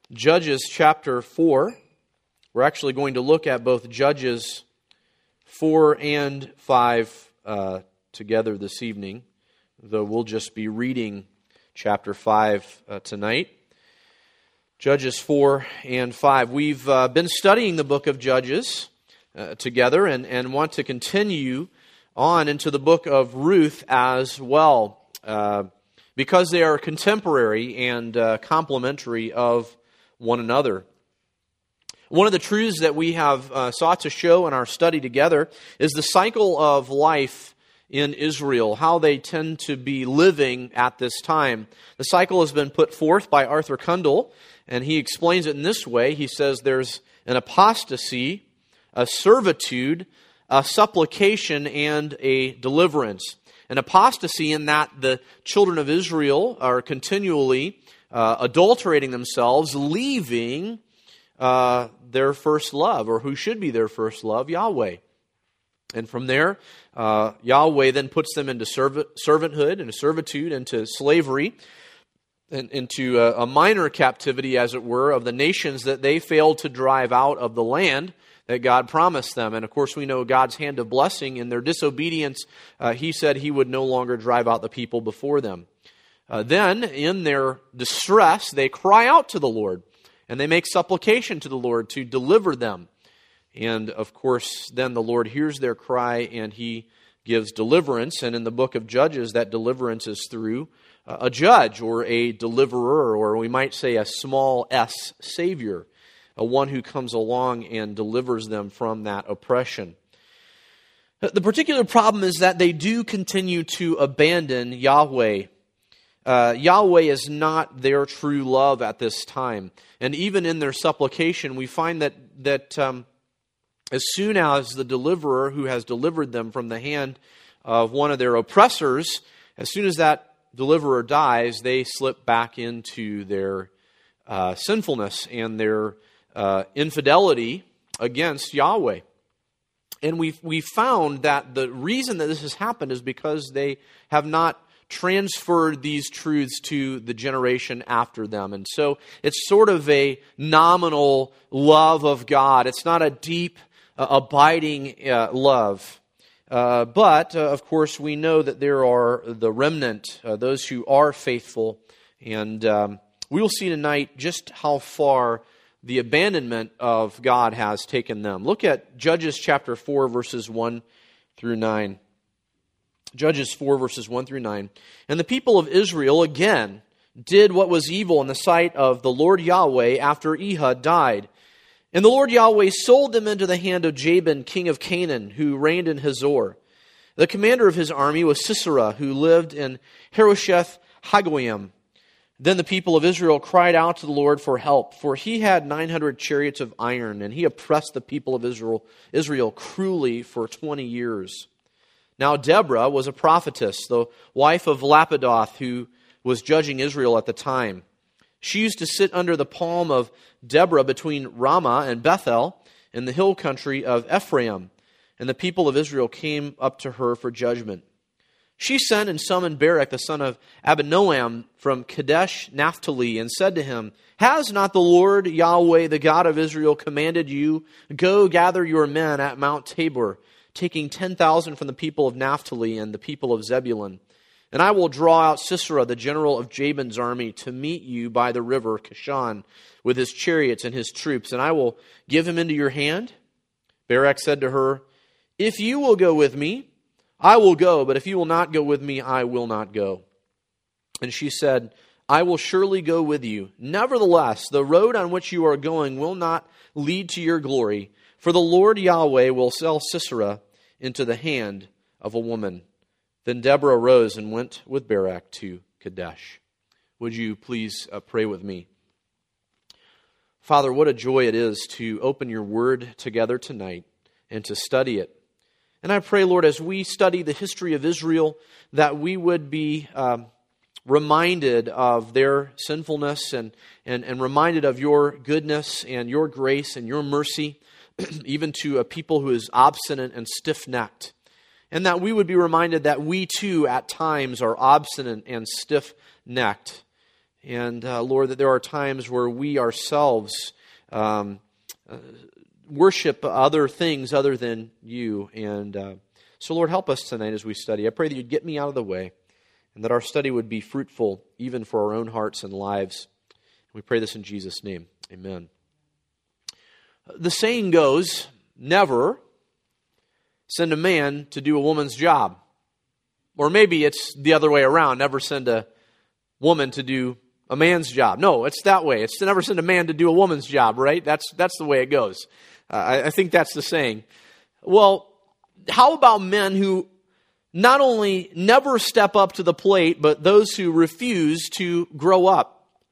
Judges chapter 4. We're actually going to look at both Judges 4 and 5 together this evening, though we'll just be reading chapter 5 tonight. Judges 4 and 5. We've been studying the book of Judges together and want to continue on into the book of Ruth as well, because they are contemporary and complementary of one another. One of the truths that we have sought to show in our study together is the cycle of life in Israel, how they tend to be living at this time. The cycle has been put forth by Arthur Kundal, and he explains it in this way. He says there's an apostasy, a servitude, a supplication, and a deliverance. An apostasy in that the children of Israel are continually adulterating themselves, leaving their first love, or who should be their first love, Yahweh. And from there, Yahweh then puts them into servanthood, into servitude, into slavery, and into a minor captivity, as it were, of the nations that they failed to drive out of the land that God promised them. And of course, we know God's hand of blessing. In their disobedience, He said He would no longer drive out the people before them. Then, in their distress, they cry out to the Lord, and they make supplication to the Lord to deliver them. And of course, then the Lord hears their cry, and He gives deliverance. And in the book of Judges, that deliverance is through a judge, or a deliverer, or we might say a small s Savior, one who comes along and delivers them from that oppression. The particular problem is that they do continue to abandon Yahweh. Yahweh is not their true love at this time. And even in their supplication, we find that as soon as the deliverer who has delivered them from the hand of one of their oppressors, as soon as that deliverer dies, they slip back into their sinfulness and their infidelity against Yahweh. And we found that the reason that this has happened is because they have not transferred these truths to the generation after them. And so it's sort of a nominal love of God. It's not a deep, abiding love. But, of course, we know that there are the remnant, those who are faithful. And we will see tonight just how far the abandonment of God has taken them. Look at Judges chapter 4, verses 1 through 9. Judges 4, verses 1 through 9. And the people of Israel again did what was evil in the sight of the Lord Yahweh after Ehud died. And the Lord Yahweh sold them into the hand of Jabin, king of Canaan, who reigned in Hazor. The commander of his army was Sisera, who lived in Harosheth Hagoyim. Then the people of Israel cried out to the Lord for help, for he had 900 chariots of iron, and he oppressed the people of Israel cruelly for 20 years. Now Deborah was a prophetess, the wife of Lapidoth, who was judging Israel at the time. She used to sit under the palm of Deborah between Ramah and Bethel in the hill country of Ephraim, and the people of Israel came up to her for judgment. She sent and summoned Barak, the son of Abinoam, from Kadesh Naphtali, and said to him, Has not the Lord Yahweh, the God of Israel, commanded you, Go gather your men at Mount Tabor, taking 10,000 from the people of Naphtali and the people of Zebulun? And I will draw out Sisera, the general of Jabin's army, to meet you by the river Kishon with his chariots and his troops, and I will give him into your hand. Barak said to her, If you will go with me, I will go, but if you will not go with me, I will not go. And she said, I will surely go with you. Nevertheless, the road on which you are going will not lead to your glory, for the Lord Yahweh will sell Sisera into the hand of a woman. Then Deborah arose and went with Barak to Kadesh. Would you please pray with me? Father, what a joy it is to open your word together tonight and to study it. And I pray, Lord, as we study the history of Israel, that we would be reminded of their sinfulness and reminded of your goodness and your grace and your mercy, even to a people who is obstinate and stiff-necked. And that we would be reminded that we too at times are obstinate and stiff-necked. And Lord, that there are times where we ourselves worship other things other than you. And so, Lord, help us tonight as we study. I pray that you'd get me out of the way and that our study would be fruitful even for our own hearts and lives. We pray this in Jesus' name. Amen. The saying goes, never send a man to do a woman's job. Or maybe it's the other way around, never send a woman to do a man's job. No, it's that way. It's to never send a man to do a woman's job, right? That's the way it goes. I think that's the saying. Well, how about men who not only never step up to the plate, but those who refuse to grow up?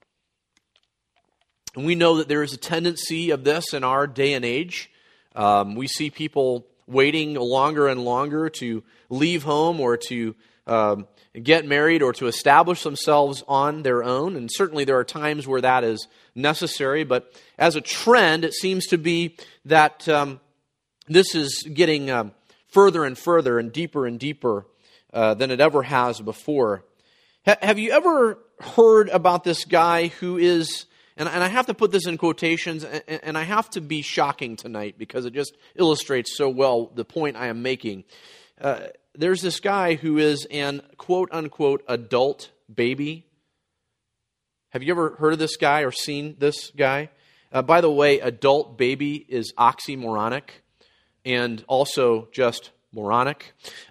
And we know that there is a tendency of this in our day and age. We see people waiting longer and longer to leave home or to get married or to establish themselves on their own. And certainly there are times where that is necessary. But as a trend, it seems to be that this is getting further and further and deeper than it ever has before. Have you ever heard about this guy who is, and I have to put this in quotations, and I have to be shocking tonight because it just illustrates so well the point I am making. There's this guy who is an quote-unquote adult baby. Have you ever heard of this guy or seen this guy? By the way, adult baby is oxymoronic and also just moronic.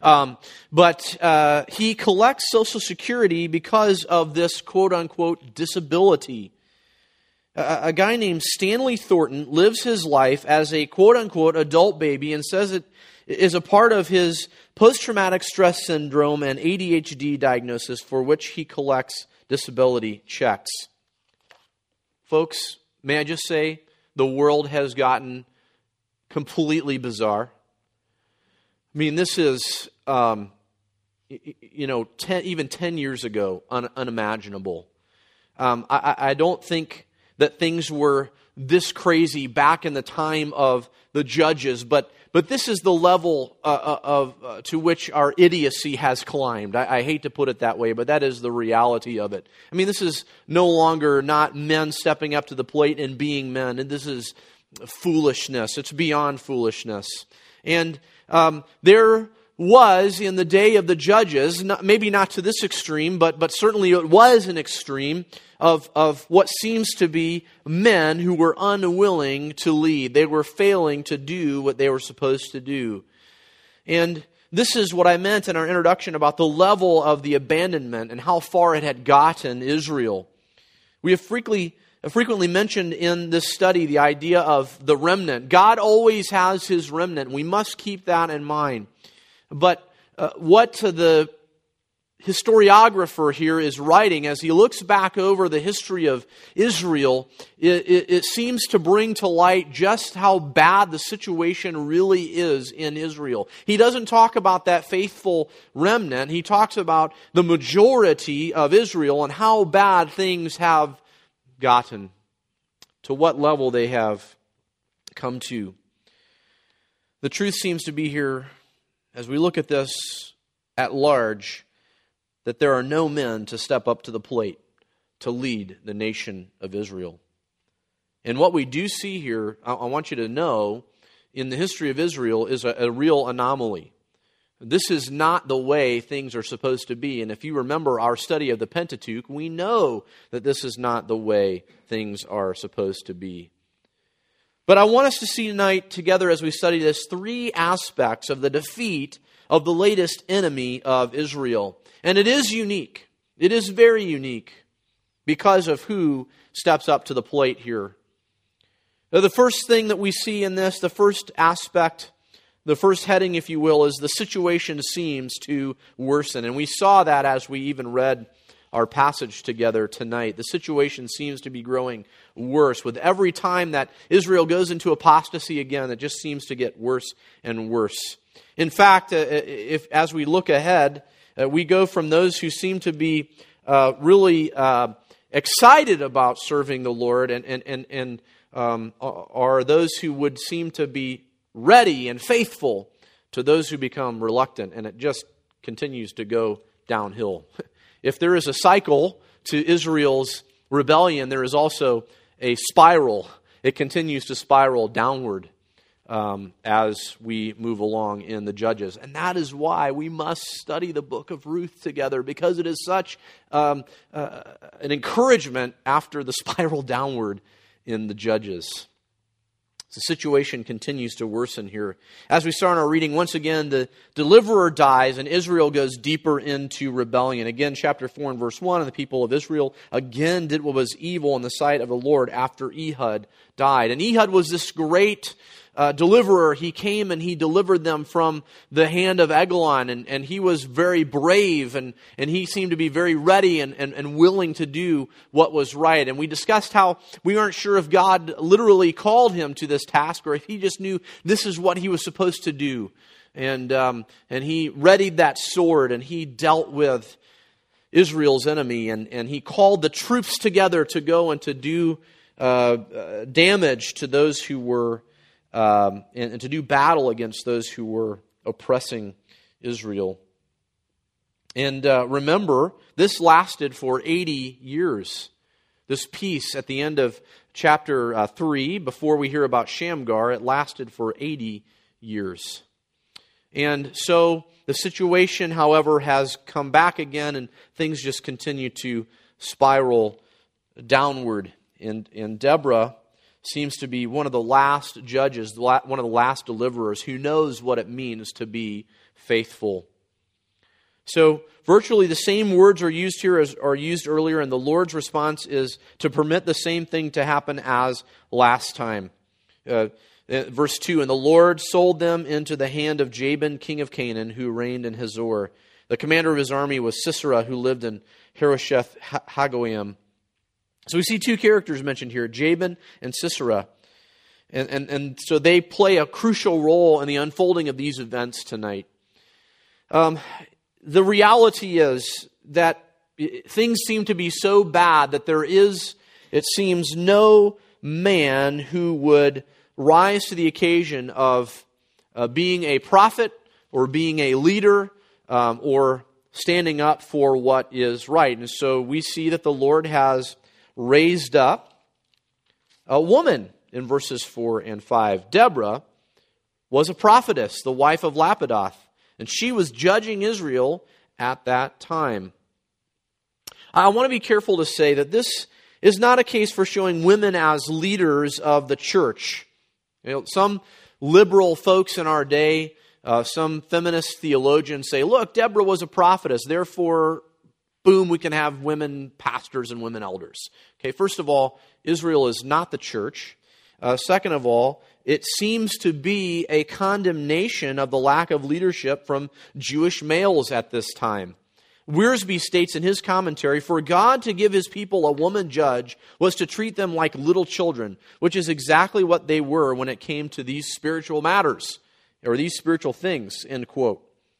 But he collects Social Security because of this quote-unquote disability. A guy named Stanley Thornton lives his life as a quote-unquote adult baby and says it is a part of his post-traumatic stress syndrome and ADHD diagnosis for which he collects disability checks. Folks, may I just say, the world has gotten completely bizarre. I mean, this is, even 10 years ago, unimaginable. I don't think that things were this crazy back in the time of the judges, but this is the level to which our idiocy has climbed. I hate to put it that way, but that is the reality of it. I mean, this is no longer not men stepping up to the plate and being men, and this is foolishness. It's beyond foolishness. And there was, in the day of the judges, maybe not to this extreme, but certainly it was an extreme of what seems to be men who were unwilling to lead. They were failing to do what they were supposed to do. And this is what I meant in our introduction about the level of the abandonment and how far it had gotten Israel. We have frequently mentioned in this study the idea of the remnant. God always has His remnant. We must keep that in mind. But what the historiographer here is writing, as he looks back over the history of Israel, it seems to bring to light just how bad the situation really is in Israel. He doesn't talk about that faithful remnant. He talks about the majority of Israel and how bad things have gotten, to what level they have come to. The truth seems to be here, as we look at this at large, that there are no men to step up to the plate to lead the nation of Israel. And what we do see here, I want you to know, in the history of Israel is a real anomaly. This is not the way things are supposed to be. And if you remember our study of the Pentateuch, we know that this is not the way things are supposed to be. But I want us to see tonight together as we study this 3 aspects of the defeat of the latest enemy of Israel. And it is unique. It is very unique because of who steps up to the plate here. Now, the first thing that we see in this, the first aspect, the first heading, if you will, is the situation seems to worsen. And we saw that as we even read our passage together tonight. The situation seems to be growing worse. With every time that Israel goes into apostasy again, it just seems to get worse and worse. In fact, as we look ahead, we go from those who seem to be really excited about serving the Lord and are those who would seem to be ready and faithful to those who become reluctant, and it just continues to go downhill. If there is a cycle to Israel's rebellion, there is also a spiral. It continues to spiral downward as we move along in the Judges. And that is why we must study the book of Ruth together, because it is such an encouragement after the spiral downward in the Judges. The situation continues to worsen here. As we start our reading, once again, the deliverer dies and Israel goes deeper into rebellion. Again, chapter 4 and verse 1, and the people of Israel again did what was evil in the sight of the Lord after Ehud died. And Ehud was this great deliverer. He came and he delivered them from the hand of Eglon, and he was very brave, and he seemed to be very ready and willing to do what was right. And we discussed how we aren't sure if God literally called him to this task or if he just knew this is what he was supposed to do. And he readied that sword and he dealt with Israel's enemy, and he called the troops together to go and to do damage to those who were and to do battle against those who were oppressing Israel. And remember, this lasted for 80 years. This peace at the end of chapter 3, before we hear about Shamgar, it lasted for 80 years. And so the situation, however, has come back again, and things just continue to spiral downward. And Deborah seems to be one of the last judges, one of the last deliverers who knows what it means to be faithful. So virtually the same words are used here as are used earlier, and the Lord's response is to permit the same thing to happen as last time. Verse 2, and the Lord sold them into the hand of Jabin, king of Canaan, who reigned in Hazor. The commander of his army was Sisera, who lived in Harosheth Hagoyim. So we see two characters mentioned here, Jabin and Sisera. And so they play a crucial role in the unfolding of these events tonight. The reality is that things seem to be so bad that there is, it seems, no man who would rise to the occasion of being a prophet or being a leader or standing up for what is right. And so we see that the Lord has raised up a woman in verses 4 and 5. Deborah was a prophetess, the wife of Lapidoth, and she was judging Israel at that time. I want to be careful to say that this is not a case for showing women as leaders of the church. Some liberal folks in our day, some feminist theologians say, look, Deborah was a prophetess, therefore, boom, we can have women pastors and women elders. Okay, first of all, Israel is not the church. Second of all, it seems to be a condemnation of the lack of leadership from Jewish males at this time. Wiersbe states in his commentary, for God to give his people a woman judge was to treat them like little children, which is exactly what they were when it came to these spiritual matters, or these spiritual things, end quote.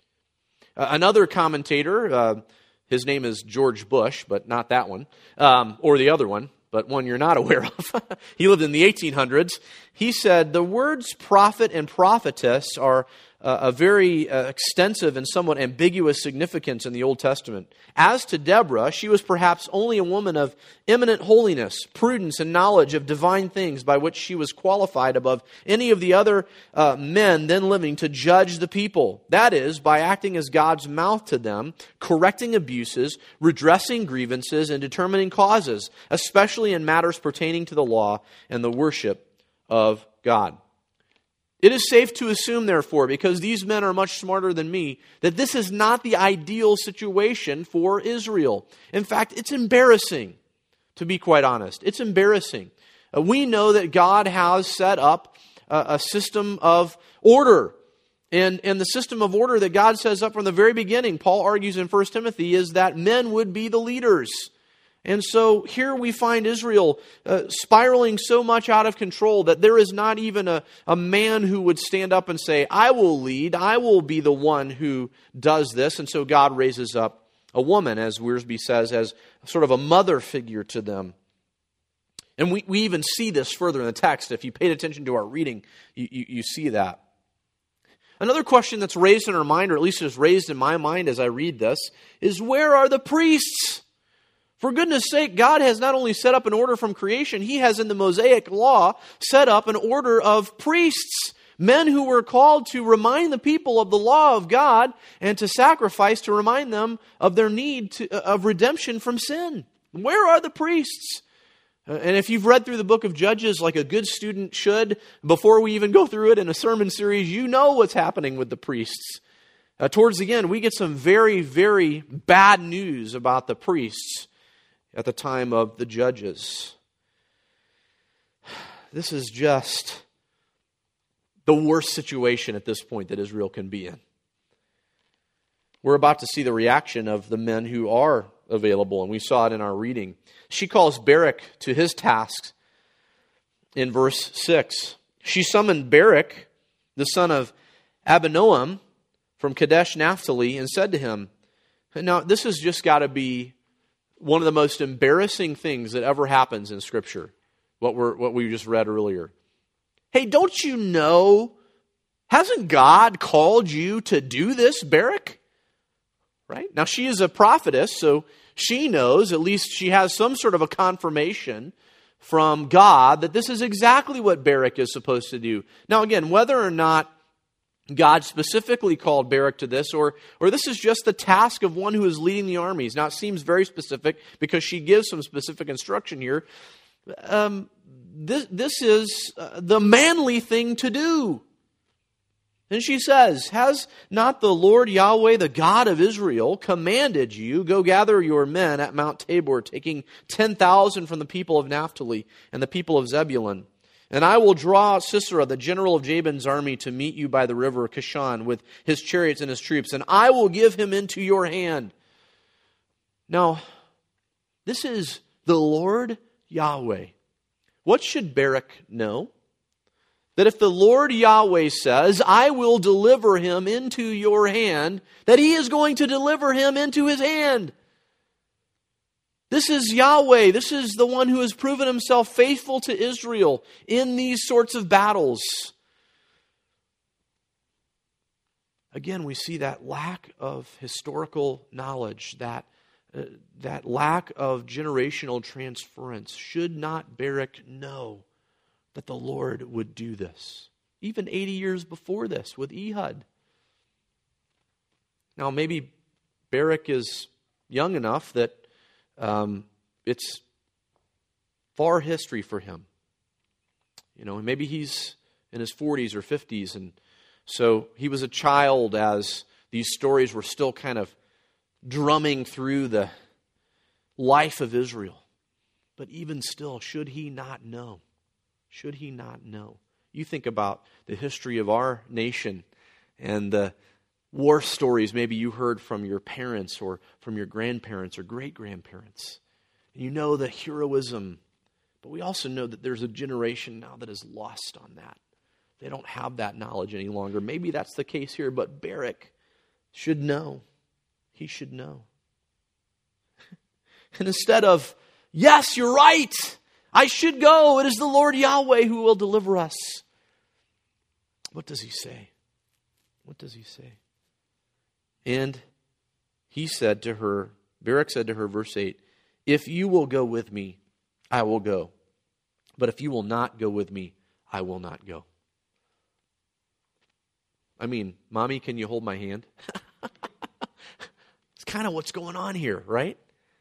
Another commentator, his name is George Bush, but not that one, or the other one, but one you're not aware of. He lived in the 1800s. He said, the words prophet and prophetess are a very extensive and somewhat ambiguous significance in the Old Testament. As to Deborah, she was perhaps only a woman of eminent holiness, prudence, and knowledge of divine things by which she was qualified above any of the other men then living to judge the people. That is, by acting as God's mouth to them, correcting abuses, redressing grievances, and determining causes, especially in matters pertaining to the law and the worship of God. It is safe to assume, therefore, because these men are much smarter than me, that this is not the ideal situation for Israel. In fact, it's embarrassing, to be quite honest. It's embarrassing. We know that God has set up a system of order. And the system of order that God sets up from the very beginning, Paul argues in 1 Timothy, is that men would be the leaders. And so here we find Israel spiraling so much out of control that there is not even a man who would stand up and say, I will lead, I will be the one who does this. And so God raises up a woman, as Wiersbe says, as sort of a mother figure to them. And we even see this further in the text. If you paid attention to our reading, you see that. Another question that's raised in our mind, or at least is raised in my mind as I read this, is where are the priests? For goodness sake, God has not only set up an order from creation, He has in the Mosaic Law set up an order of priests, men who were called to remind the people of the law of God and to sacrifice to remind them of their need of redemption from sin. Where are the priests? And if you've read through the book of Judges like a good student should, before we even go through it in a sermon series, you know what's happening with the priests. Towards the end, we get some very, very bad news about the priests at the time of the Judges. This is just the worst situation at this point that Israel can be in. We're about to see the reaction of the men who are available, and we saw it in our reading. She calls Barak to his tasks in verse 6. She summoned Barak, the son of Abinoam, from Kadesh Naphtali, and said to him, now this has just got to be one of the most embarrassing things that ever happens in Scripture, what we just read earlier. Hey, don't you know, hasn't God called you to do this, Barak? Right? Now, she is a prophetess, so she knows, at least she has some sort of a confirmation from God that this is exactly what Barak is supposed to do. Now, again, whether or not God specifically called Barak to this, or this is just the task of one who is leading the armies. Now, it seems very specific because she gives some specific instruction here. This is the manly thing to do. And she says, has not the Lord Yahweh, the God of Israel, commanded you, go gather your men at Mount Tabor, taking 10,000 from the people of Naphtali and the people of Zebulun? And I will draw Sisera, the general of Jabin's army, to meet you by the river Kishon with his chariots and his troops, and I will give him into your hand. Now, this is the Lord Yahweh. What should Barak know? That if the Lord Yahweh says, I will deliver him into your hand, that He is going to deliver him into his hand. This is Yahweh. This is the one who has proven Himself faithful to Israel in these sorts of battles. Again, we see that lack of historical knowledge, that lack of generational transference. Should not Barak know that the Lord would do this? Even 80 years before this with Ehud. Now, maybe Barak is young enough that it's far history for him. You know, maybe he's in his 40s or 50s, and so he was a child as these stories were still kind of drumming through the life of Israel. But even still, should he not know? Should he not know? You think about the history of our nation and the war stories maybe you heard from your parents or from your grandparents or great-grandparents. You know the heroism, but we also know that there's a generation now that is lost on that. They don't have that knowledge any longer. Maybe that's the case here, but Barak should know. He should know. And instead of, yes, you're right, I should go, it is the Lord Yahweh who will deliver us. What does he say? What does he say? And he said to her, Barak said to her, verse 8, if you will go with me, I will go. But if you will not go with me, I will not go. I mean, Mommy, can you hold my hand? It's kind of what's going on here, right?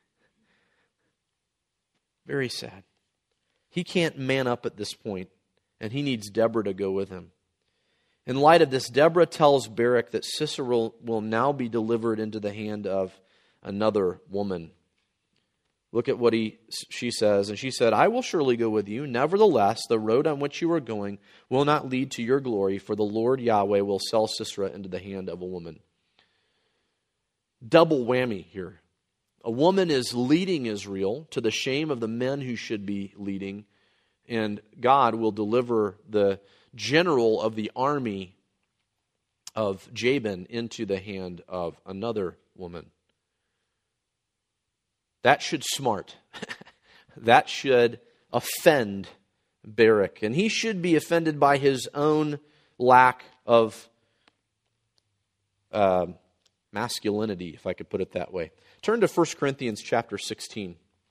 Very sad. He can't man up at this point, and he needs Deborah to go with him. In light of this, Deborah tells Barak that Sisera will now be delivered into the hand of another woman. Look at what she says. And she said, I will surely go with you. Nevertheless, the road on which you are going will not lead to your glory, for the Lord Yahweh will sell Sisera into the hand of a woman. Double whammy here. A woman is leading Israel to the shame of the men who should be leading, and God will deliver the general of the army of Jabin into the hand of another woman. That should smart. That should offend Barak. And he should be offended by his own lack of masculinity, if I could put it that way. Turn to 1 Corinthians chapter 16.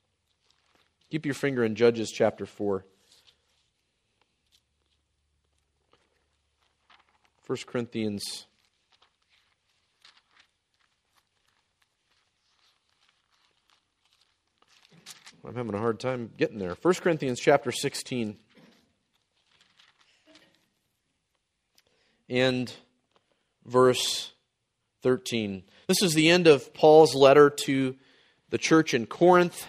Keep your finger in Judges chapter 4. 1 Corinthians I'm having a hard time getting there. 1 Corinthians chapter 16. And verse 13. This is the end of Paul's letter to the church in Corinth.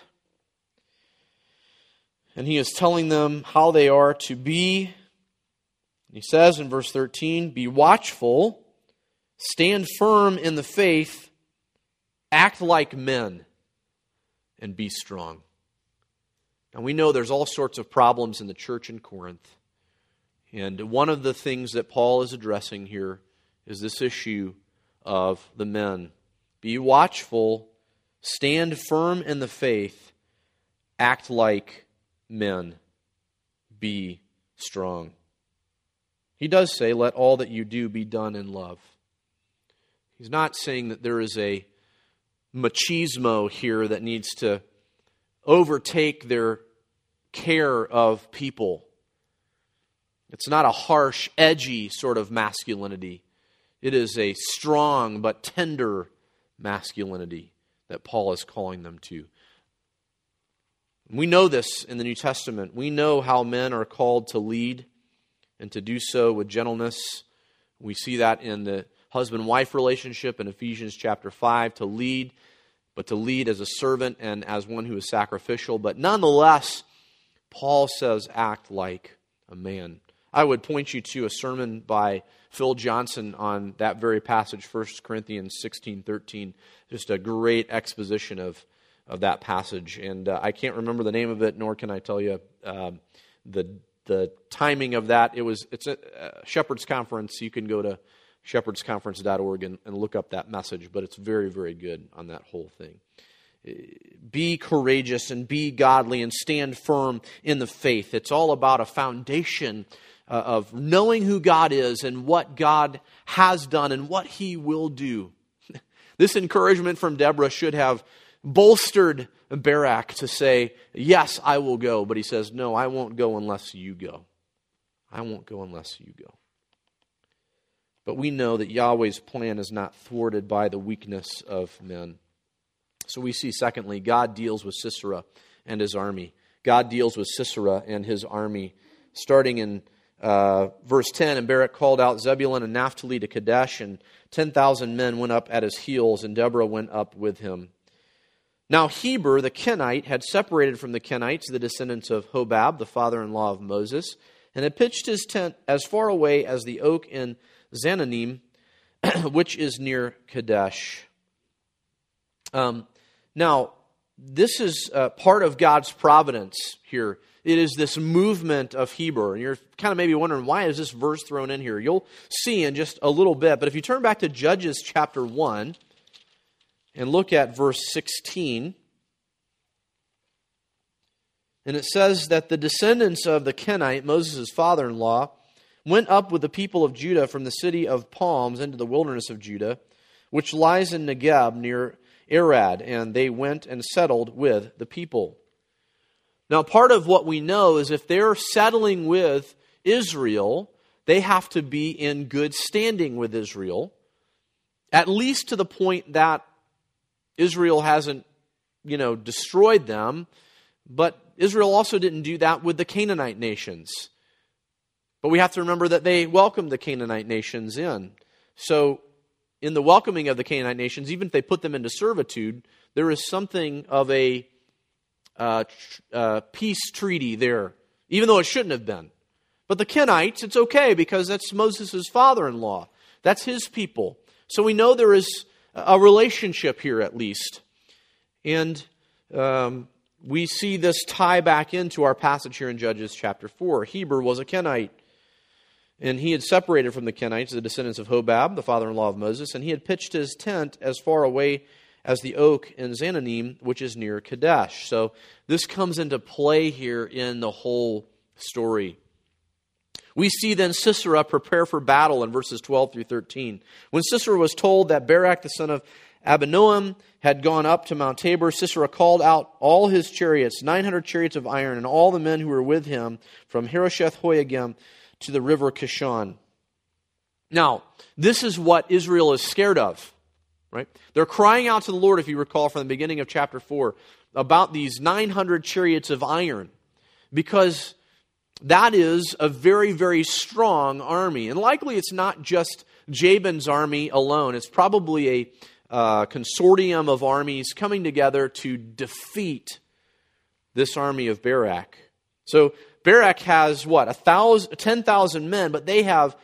And he is telling them how they are to be. He says in verse 13, "Be watchful, stand firm in the faith, act like men, and be strong." Now we know there's all sorts of problems in the church in Corinth. And one of the things that Paul is addressing here is this issue of the men. Be watchful, stand firm in the faith, act like men, be strong. He does say, let all that you do be done in love. He's not saying that there is a machismo here that needs to overtake their care of people. It's not a harsh, edgy sort of masculinity. It is a strong but tender masculinity that Paul is calling them to. We know this in the New Testament. We know how men are called to lead and to do so with gentleness. We see that in the husband-wife relationship in Ephesians chapter 5, to lead, but to lead as a servant and as one who is sacrificial. But nonetheless, Paul says, act like a man. I would point you to a sermon by Phil Johnson on that very passage, 1 Corinthians 16:13. Just a great exposition of that passage. And I can't remember the name of it, nor can I tell you the timing of that. It's a Shepherd's Conference. You can go to shepherdsconference.org and look up that message, but it's very, very good on that whole thing. Be courageous and be godly and stand firm in the faith. It's all about a foundation of knowing who God is and what God has done and what He will do. This encouragement from Deborah should have bolstered Barak to say, yes, I will go. But he says, no, I won't go unless you go. I won't go unless you go. But we know that Yahweh's plan is not thwarted by the weakness of men. So we see, secondly, God deals with Sisera and his army. God deals with Sisera and his army. Starting in verse 10, and Barak called out Zebulun and Naphtali to Kadesh, and 10,000 men went up at his heels, and Deborah went up with him. Now Heber the Kenite had separated from the Kenites, the descendants of Hobab, the father-in-law of Moses, and had pitched his tent as far away as the oak in Zananim, which is near Kadesh. Now, this is part of God's providence here. It is this movement of Heber. And you're kind of maybe wondering, why is this verse thrown in here? You'll see in just a little bit. But if you turn back to Judges chapter 1 and look at verse 16, and it says that the descendants of the Kenite, Moses' father-in-law, went up with the people of Judah from the city of palms into the wilderness of Judah, which lies in Negeb near Arad, and they went and settled with the people. Now, part of what we know is if they're settling with Israel, they have to be in good standing with Israel, at least to the point that Israel hasn't, destroyed them. But Israel also didn't do that with the Canaanite nations. But we have to remember that they welcomed the Canaanite nations in. So, in the welcoming of the Canaanite nations, even if they put them into servitude, there is something of a peace treaty there, even though it shouldn't have been. But the Kenites, it's okay because that's Moses' father-in-law. That's his people. So we know there is a relationship here at least. And we see this tie back into our passage here in Judges chapter 4. Heber was a Kenite. And he had separated from the Kenites, the descendants of Hobab, the father-in-law of Moses, and he had pitched his tent as far away as the oak in Zananim, which is near Kadesh. So this comes into play here in the whole story. We see then Sisera prepare for battle in verses 12 through 13. When Sisera was told that Barak the son of Abinoam had gone up to Mount Tabor, Sisera called out all his chariots, 900 chariots of iron, and all the men who were with him from Harosheth Hoyagim to the river Kishon. Now, this is what Israel is scared of, right? They're crying out to the Lord, if you recall from the beginning of chapter 4, about these 900 chariots of iron, because that is a very, very strong army. And likely it's not just Jabin's army alone. It's probably a consortium of armies coming together to defeat this army of Barak. So Barak has, 10,000 men, but they have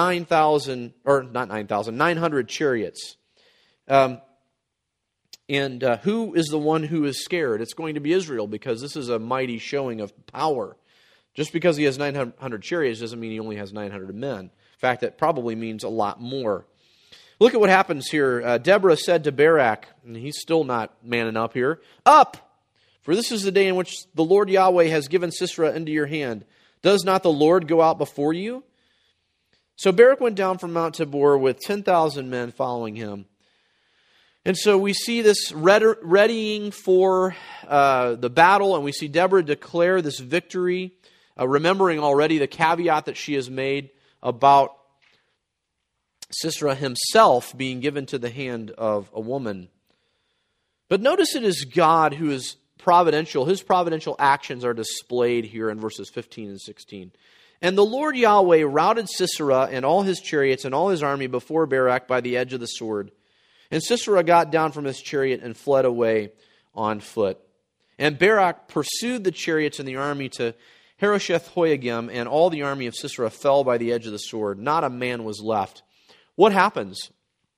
900 chariots. And who is the one who is scared? It's going to be Israel, because this is a mighty showing of power. Just because he has 900 chariots doesn't mean he only has 900 men. In fact, that probably means a lot more. Look at what happens here. Deborah said to Barak, and he's still not manning up here, "Up! For this is the day in which the Lord Yahweh has given Sisera into your hand. Does not the Lord go out before you?" So Barak went down from Mount Tabor with 10,000 men following him. And so we see this readying for the battle, and we see Deborah declare this victory, remembering already the caveat that she has made about Sisera himself being given to the hand of a woman. But notice it is God who is providential. His providential actions are displayed here in verses 15 and 16. "And the Lord Yahweh routed Sisera and all his chariots and all his army before Barak by the edge of the sword. And Sisera got down from his chariot and fled away on foot. And Barak pursued the chariots and the army to Harosheth Hoyagim, and all the army of Sisera fell by the edge of the sword. Not a man was left." What happens?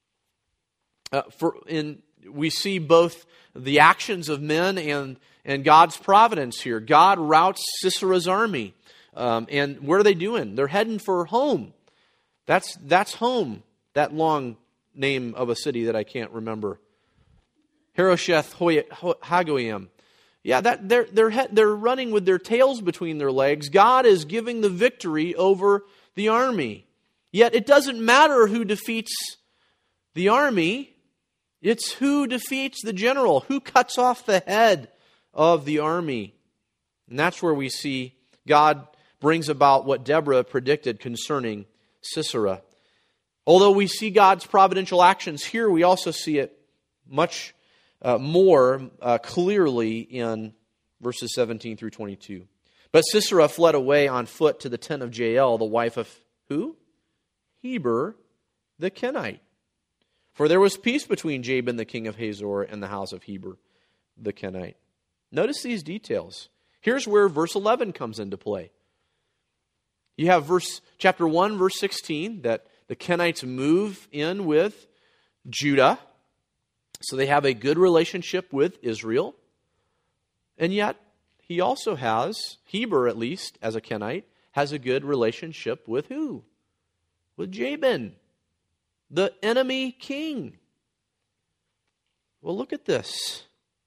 We see both the actions of men and God's providence here. God routs Sisera's army. And what are they doing? They're heading for home. That's home. That long name of a city that I can't remember. Harosheth Hagoyim. Yeah, they're running with their tails between their legs. God is giving the victory over the army. Yet it doesn't matter who defeats the army. It's who defeats the general, who cuts off the head of the army. And that's where we see God brings about what Deborah predicted concerning Sisera. Although we see God's providential actions here, we also see it much more clearly in verses 17 through 22. "But Sisera fled away on foot to the tent of Jael, the wife of" who? "Heber the Kenite. For there was peace between Jabin the king of Hazor and the house of Heber the Kenite." Notice these details. Here's where verse 11 comes into play. You have chapter 1, verse 16, that the Kenites move in with Judah. So they have a good relationship with Israel. And yet, he also has, Heber at least, as a Kenite, has a good relationship with who? With Jabin, the enemy king. Well, look at this.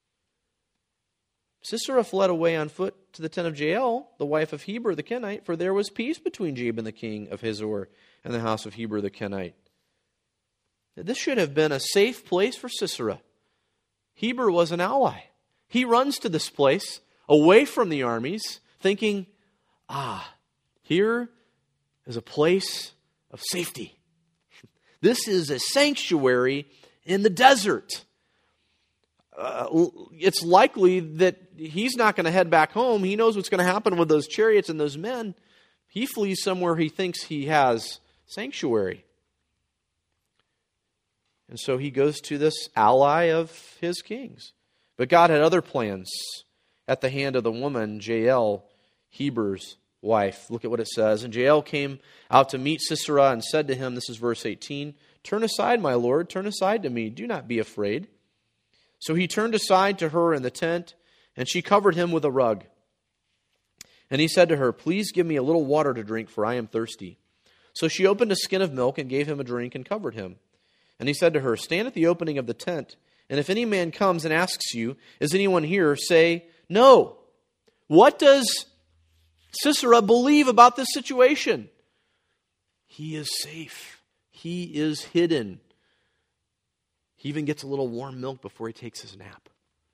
Sisera fled away on foot to the tent of Jael, the wife of Heber the Kenite, for there was peace between Jabin the king of Hazor and the house of Heber the Kenite. This should have been a safe place for Sisera. Heber was an ally. He runs to this place, away from the armies, thinking, here is a place of safety. This is a sanctuary in the desert. It's likely that he's not going to head back home. He knows what's going to happen with those chariots and those men. He flees somewhere he thinks he has sanctuary. And so he goes to this ally of his kings. But God had other plans at the hand of the woman, Jael, Heber's wife. Look at what it says. "And Jael came out to meet Sisera and said to him," this is verse 18, "Turn aside, my lord, turn aside to me. Do not be afraid." So he turned aside to her in the tent, and she covered him with a rug. And he said to her, "Please give me a little water to drink, for I am thirsty." So she opened a skin of milk and gave him a drink and covered him. And he said to her, "Stand at the opening of the tent, and if any man comes and asks you, 'Is anyone here?' say, 'No.'" What does Sisera believe about this situation? He is safe. He is hidden. He even gets a little warm milk before he takes his nap.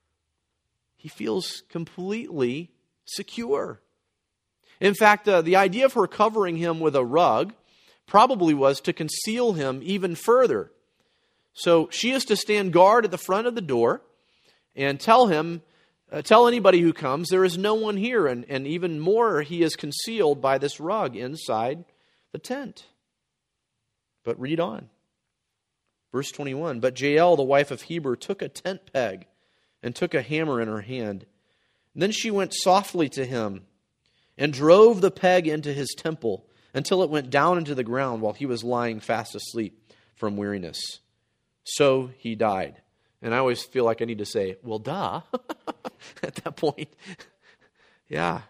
He feels completely secure. In fact, the idea of her covering him with a rug probably was to conceal him even further. So she is to stand guard at the front of the door and tell anybody who comes, there is no one here. And even more, he is concealed by this rug inside the tent. But read on. Verse 21, but Jael, the wife of Heber, took a tent peg and took a hammer in her hand. And then she went softly to him and drove the peg into his temple until it went down into the ground while he was lying fast asleep from weariness. So he died. And I always feel like I need to say, well, duh, at that point. Yeah.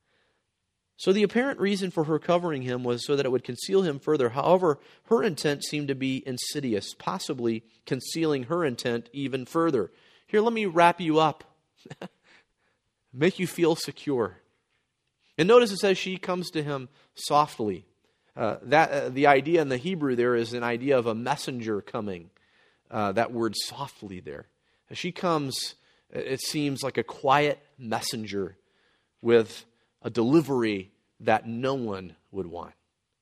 So the apparent reason for her covering him was so that it would conceal him further. However, her intent seemed to be insidious, possibly concealing her intent even further. Here, let me wrap you up. Make you feel secure. And notice it says she comes to him softly. The idea in the Hebrew there is an idea of a messenger coming. That word softly there. As she comes, it seems like a quiet messenger with a delivery that no one would want.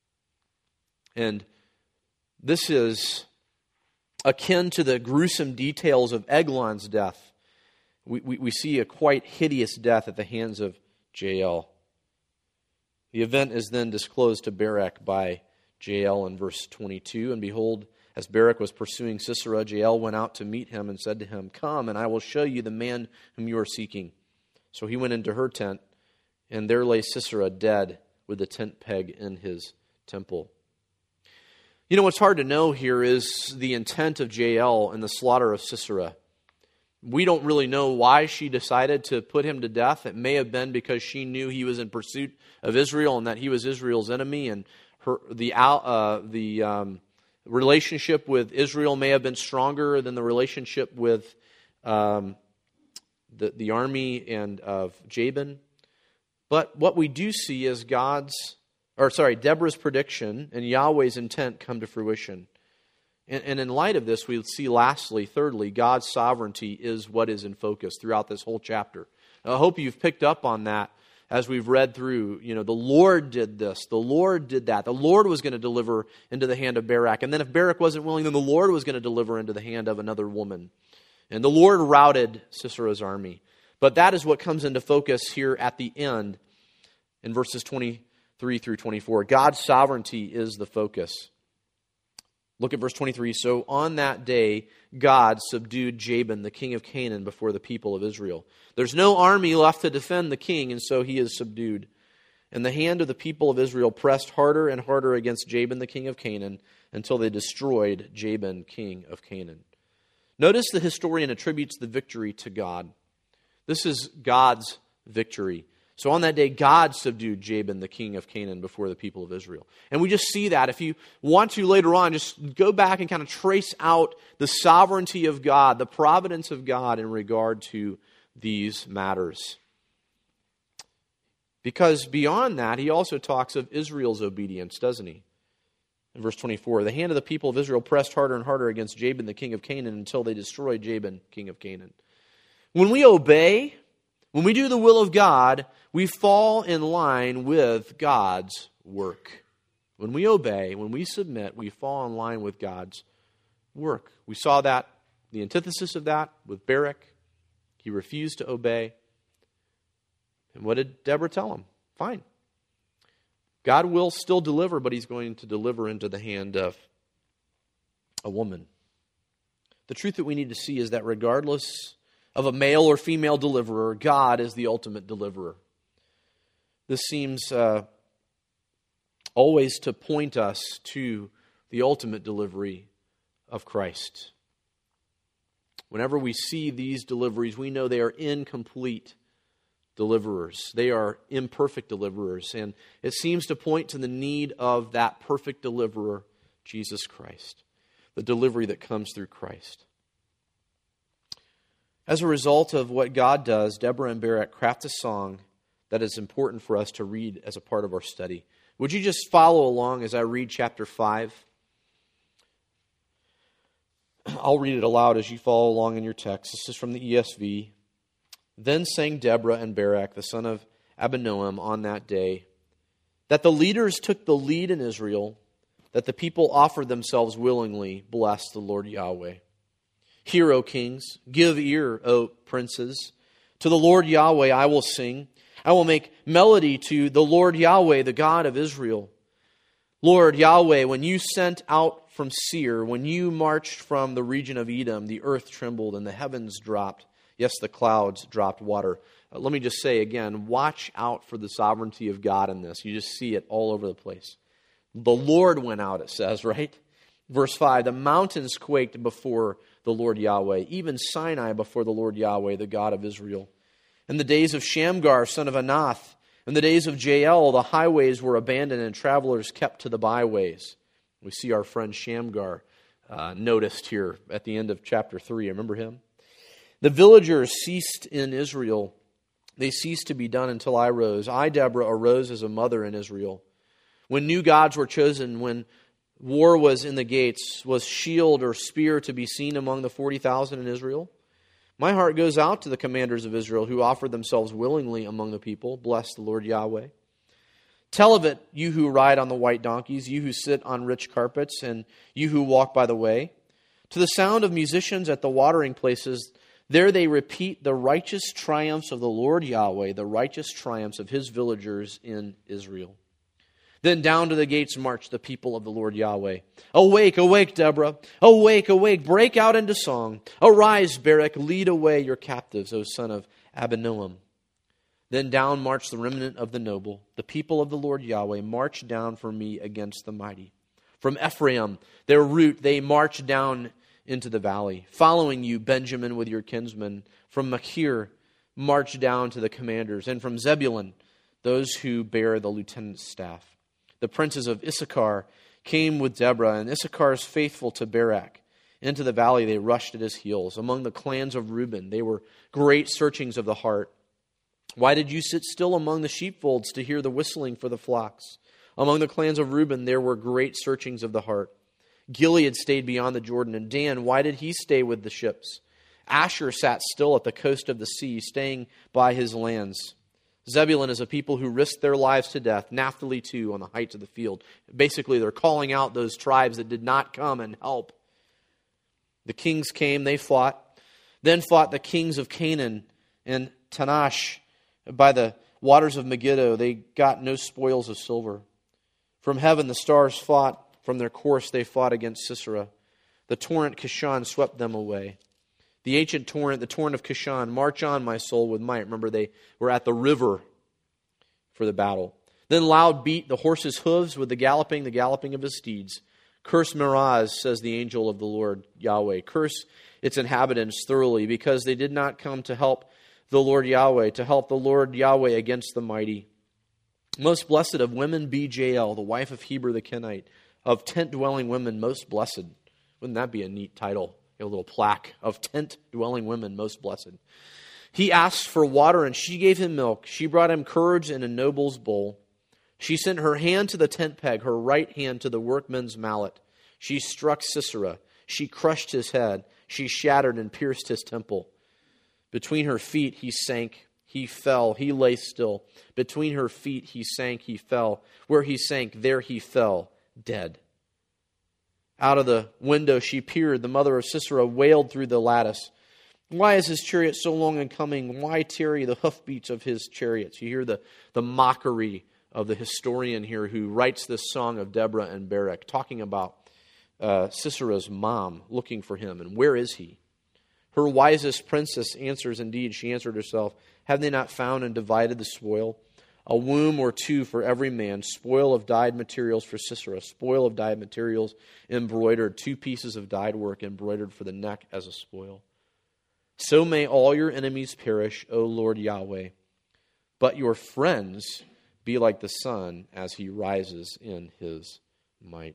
And this is akin to the gruesome details of Eglon's death. We see a quite hideous death at the hands of Jael. The event is then disclosed to Barak by Jael in verse 22. And behold, as Barak was pursuing Sisera, Jael went out to meet him and said to him, come, and I will show you the man whom you are seeking. So he went into her tent, and there lay Sisera dead with the tent peg in his temple. You know, what's hard to know here is the intent of Jael in the slaughter of Sisera. We don't really know why she decided to put him to death. It may have been because she knew he was in pursuit of Israel and that he was Israel's enemy, and the relationship with Israel may have been stronger than the relationship with the army and of Jabin. But what we do see is Deborah's prediction and Yahweh's intent come to fruition. And in light of this, we see thirdly, God's sovereignty is what is in focus throughout this whole chapter. Now, I hope you've picked up on that as we've read through. You know, the Lord did this, the Lord did that. The Lord was going to deliver into the hand of Barak. And then if Barak wasn't willing, then the Lord was going to deliver into the hand of another woman. And the Lord routed Sisera's army. But that is what comes into focus here at the end in verses 23 through 24. God's sovereignty is the focus. Look at verse 23. So on that day, God subdued Jabin, the king of Canaan, before the people of Israel. There's no army left to defend the king, and so he is subdued. And the hand of the people of Israel pressed harder and harder against Jabin, the king of Canaan, until they destroyed Jabin, king of Canaan. Notice the historian attributes the victory to God. This is God's victory. So on that day, God subdued Jabin, the king of Canaan, before the people of Israel. And we just see that. If you want to later on, just go back and kind of trace out the sovereignty of God, the providence of God in regard to these matters. Because beyond that, he also talks of Israel's obedience, doesn't he? In verse 24, the hand of the people of Israel pressed harder and harder against Jabin, the king of Canaan, until they destroyed Jabin, king of Canaan. When we obey, when we do the will of God, we fall in line with God's work. When we obey, when we submit, we fall in line with God's work. We saw that, the antithesis of that with Barak. He refused to obey. And what did Deborah tell him? Fine. God will still deliver, but he's going to deliver into the hand of a woman. The truth that we need to see is that regardless of a male or female deliverer, God is the ultimate deliverer. This seems always to point us to the ultimate delivery of Christ. Whenever we see these deliveries, we know they are incomplete deliverers. They are imperfect deliverers. And it seems to point to the need of that perfect deliverer, Jesus Christ. The delivery that comes through Christ. As a result of what God does, Deborah and Barak craft a song that is important for us to read as a part of our study. Would you just follow along as I read chapter 5? I'll read it aloud as you follow along in your text. This is from the ESV. Then sang Deborah and Barak, the son of Abinoam, on that day, that the leaders took the lead in Israel, that the people offered themselves willingly. Bless the Lord Yahweh. Hear, O kings, give ear, O princes. To the Lord Yahweh I will sing. I will make melody to the Lord Yahweh, the God of Israel. Lord Yahweh, when you sent out from Seir, when you marched from the region of Edom, the earth trembled and the heavens dropped. Yes, the clouds dropped water. Let me just say again, watch out for the sovereignty of God in this. You just see it all over the place. The Lord went out, it says, right? Verse 5, the mountains quaked before the Lord Yahweh, even Sinai before the Lord Yahweh, the God of Israel. In the days of Shamgar, son of Anath, in the days of Jael, the highways were abandoned and travelers kept to the byways. We see our friend Shamgar noticed here at the end of chapter 3. Remember him? The villagers ceased in Israel. They ceased to be done until I rose. I, Deborah, arose as a mother in Israel. When new gods were chosen, when war was in the gates, was shield or spear to be seen among the 40,000 in Israel? My heart goes out to the commanders of Israel who offered themselves willingly among the people. Bless the Lord Yahweh. Tell of it, you who ride on the white donkeys, you who sit on rich carpets, and you who walk by the way. To the sound of musicians at the watering places, there they repeat the righteous triumphs of the Lord Yahweh, the righteous triumphs of his villagers in Israel. Then down to the gates marched the people of the Lord Yahweh. Awake, awake, Deborah. Awake, awake, break out into song. Arise, Barak, lead away your captives, O son of Abinoam. Then down marched the remnant of the noble. The people of the Lord Yahweh marched down for me against the mighty. From Ephraim, their root, they marched down into the valley. Following you, Benjamin with your kinsmen. From Machir, marched down to the commanders. And from Zebulun, those who bear the lieutenant's staff. The princes of Issachar came with Deborah, and Issachar is faithful to Barak. Into the valley they rushed at his heels. Among the clans of Reuben, they were great searchings of the heart. Why did you sit still among the sheepfolds to hear the whistling for the flocks? Among the clans of Reuben, there were great searchings of the heart. Gilead stayed beyond the Jordan, and Dan, why did he stay with the ships? Asher sat still at the coast of the sea, staying by his lands. Zebulun is a people who risked their lives to death. Naphtali too, on the heights of the field. Basically, they're calling out those tribes that did not come and help. The kings came, they fought. Then fought the kings of Canaan and Tanash by the waters of Megiddo. They got no spoils of silver. From heaven the stars fought. From their course they fought against Sisera. The torrent Kishon swept them away. The ancient torrent, the torrent of Kishon, march on, my soul, with might. Remember, they were at the river for the battle. Then loud beat the horse's hooves with the galloping of his steeds. Curse Meroz, says the angel of the Lord Yahweh. Curse its inhabitants thoroughly, because they did not come to help the Lord Yahweh, to help the Lord Yahweh against the mighty. Most blessed of women be Jael, the wife of Heber the Kenite, of tent-dwelling women most blessed. Wouldn't that be a neat title? A little plaque of tent-dwelling women most blessed. He asked for water, and she gave him milk. She brought him courage in a noble's bowl. She sent her hand to the tent peg, her right hand to the workman's mallet. She struck Sisera. She crushed his head. She shattered and pierced his temple. Between her feet he sank. He fell. He lay still. Between her feet he sank. He fell. Where he sank, there he fell, dead. Out of the window she peered. The mother of Sisera wailed through the lattice. Why is his chariot so long in coming? Why tarry the hoofbeats of his chariots? You hear the mockery of the historian here who writes this song of Deborah and Barak, talking about Sisera's mom looking for him. And where is he? Her wisest princess answers, indeed, she answered herself, have they not found and divided the spoil? A womb or two for every man, spoil of dyed materials for Sisera, spoil of dyed materials embroidered, 2 pieces of dyed work embroidered for the neck as a spoil. So may all your enemies perish, O Lord Yahweh, but your friends be like the sun as he rises in his might.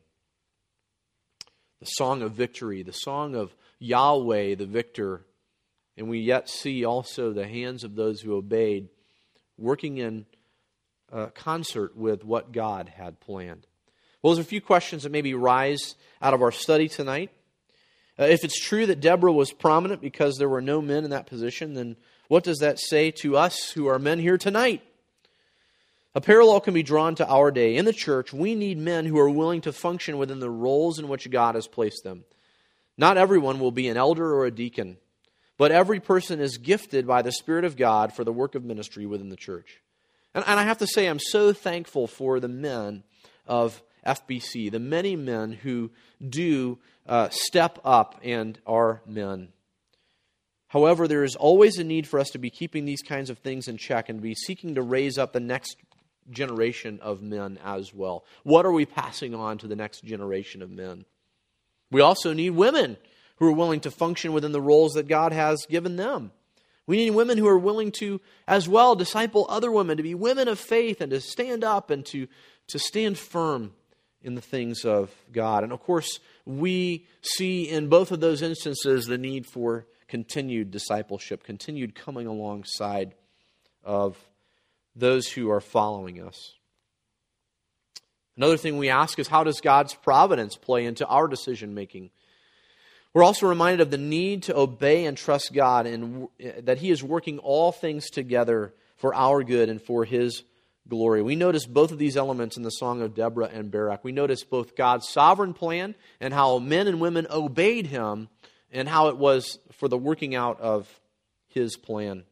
The song of victory, the song of Yahweh the victor, and we yet see also the hands of those who obeyed working in concert with what God had planned. Well, there's a few questions that maybe rise out of our study tonight. If it's true that Deborah was prominent because there were no men in that position, then what does that say to us who are men here tonight? A parallel can be drawn to our day. In the church, we need men who are willing to function within the roles in which God has placed them. Not everyone will be an elder or a deacon, but every person is gifted by the Spirit of God for the work of ministry within the church. And I have to say, I'm so thankful for the men of FBC, the many men who do step up and are men. However, there is always a need for us to be keeping these kinds of things in check and be seeking to raise up the next generation of men as well. What are we passing on to the next generation of men? We also need women who are willing to function within the roles that God has given them. We need women who are willing to, as well, disciple other women, to be women of faith and to stand up and to stand firm in the things of God. And of course, we see in both of those instances the need for continued discipleship, continued coming alongside of those who are following us. Another thing we ask is, how does God's providence play into our decision making? We're also reminded of the need to obey and trust God, and that He is working all things together for our good and for His glory. We notice both of these elements in the song of Deborah and Barak. We notice both God's sovereign plan and how men and women obeyed Him, and how it was for the working out of His plan.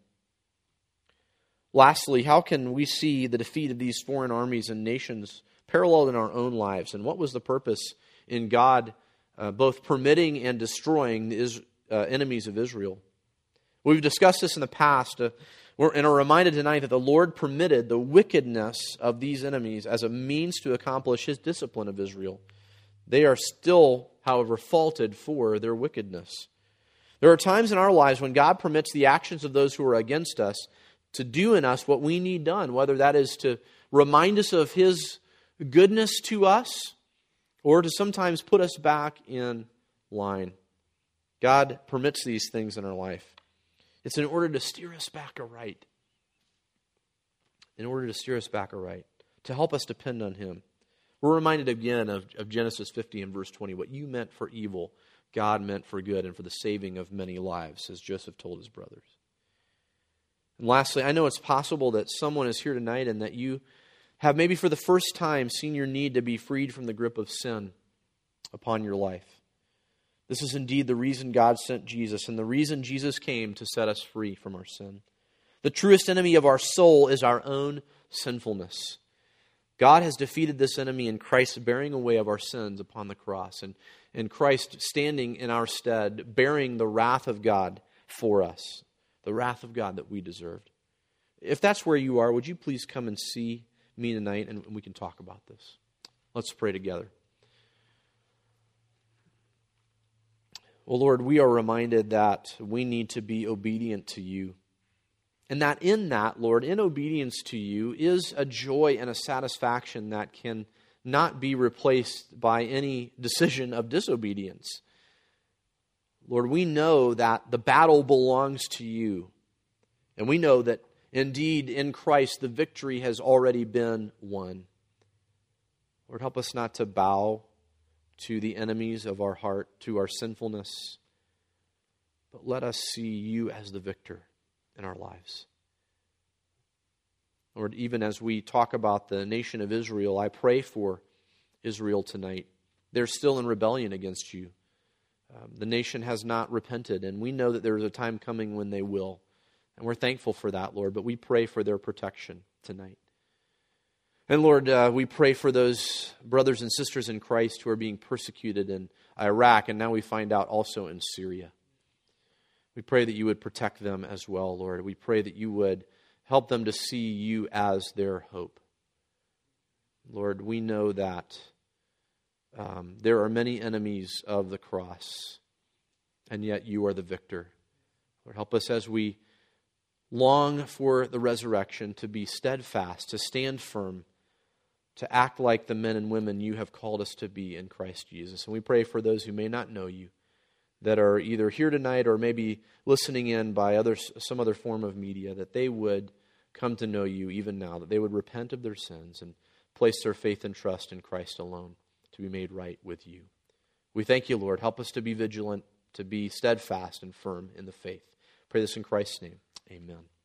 Lastly, how can we see the defeat of these foreign armies and nations paralleled in our own lives? And what was the purpose in God both permitting and destroying the enemies of Israel? We've discussed this in the past, and are reminded tonight that the Lord permitted the wickedness of these enemies as a means to accomplish His discipline of Israel. They are still, however, faulted for their wickedness. There are times in our lives when God permits the actions of those who are against us to do in us what we need done, whether that is to remind us of His goodness to us or to sometimes put us back in line. God permits these things in our life. It's in order to steer us back aright. In order to steer us back aright. To help us depend on Him. We're reminded again of Genesis 50 and verse 20. What you meant for evil, God meant for good and for the saving of many lives, as Joseph told his brothers. And lastly, I know it's possible that someone is here tonight and that you have maybe for the first time seen your need to be freed from the grip of sin upon your life. This is indeed the reason God sent Jesus, and the reason Jesus came to set us free from our sin. The truest enemy of our soul is our own sinfulness. God has defeated this enemy in Christ bearing away of our sins upon the cross, and Christ standing in our stead, bearing the wrath of God for us, the wrath of God that we deserved. If that's where you are, would you please come and see me tonight, and we can talk about this. Let's pray together. Well, Lord, we are reminded that we need to be obedient to You. And that in that, Lord, in obedience to You is a joy and a satisfaction that can not be replaced by any decision of disobedience. Lord, we know that the battle belongs to You. And we know that indeed in Christ the victory has already been won. Lord, help us not to bow to the enemies of our heart, to our sinfulness, but let us see You as the victor in our lives. Lord, even as we talk about the nation of Israel, I pray for Israel tonight. They're still in rebellion against You. The nation has not repented, and we know that there is a time coming when they will. And we're thankful for that, Lord, but we pray for their protection tonight. And Lord, we pray for those brothers and sisters in Christ who are being persecuted in Iraq, and now we find out also in Syria. We pray that You would protect them as well, Lord. We pray that You would help them to see You as their hope. Lord, we know that there are many enemies of the cross, and yet You are the victor. Lord, help us as we long for the resurrection to be steadfast, to stand firm, to act like the men and women You have called us to be in Christ Jesus. And we pray for those who may not know You, that are either here tonight or maybe listening in by some other form of media, that they would come to know You even now, that they would repent of their sins and place their faith and trust in Christ alone to be made right with You. We thank You, Lord. Help us to be vigilant. to be steadfast and firm in the faith. Pray this in Christ's name. Amen.